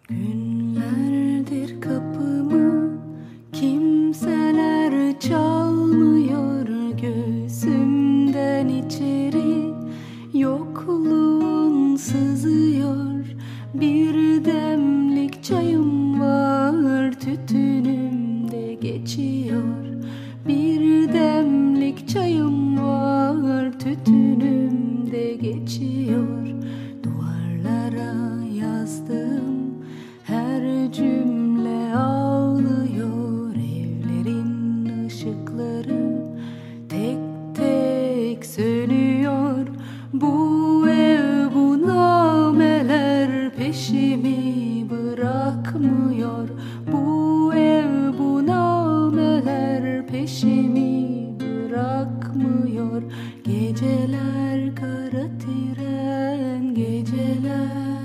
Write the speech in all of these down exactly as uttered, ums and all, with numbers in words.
Günlerdir kapımı kimseler çalmıyor, gözümden içeri yokluğun sızıyor. Bir demlik çayım var, tütünümde geçiyor. Bir demlik çayım var, tütünümde geçiyor. Duvarlara yazdım her cümle ağlıyor. Evlerin ışıkları tek tek sönüyor. Bu ev, bu nameler peşimi bırakmıyor. Bu ev, bu nameler peşimi bırakmıyor. Geceler kara tren geceler,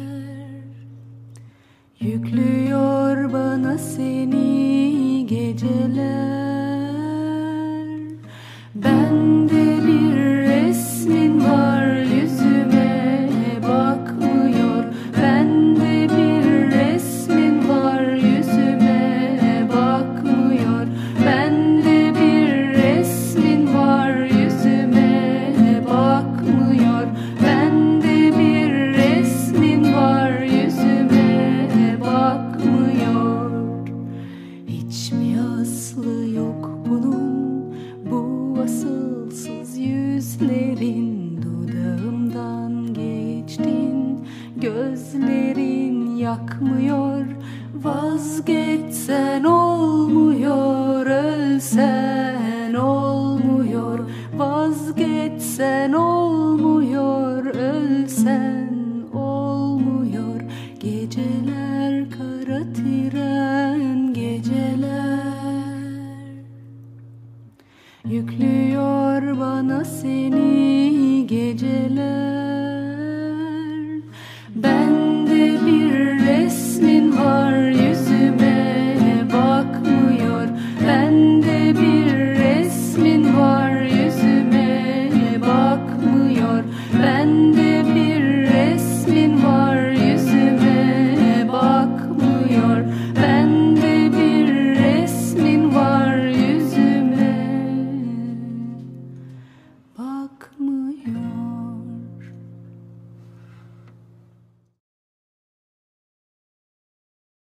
yüklüyor bana seni geceler. Bende bir resmin var, yüzüme bakmıyor. Bende bir resmin var, yüzüme bakmıyor. Bende bir resmin var, yüzüme bakmıyor. Bende bir resmin var, yüzüme bakmıyor. Hiç mi aslı yok bunun, bu asılsız yüzlerin? Dudağımdan geçtin, gözlerin yakmıyor. Vazgeçsen olmuyor, ölsen olmuyor. Vazgeçsen olmuyor, ölsen olmuyor. Geceler kara tren geceler, yüklüyor bana seni geceler.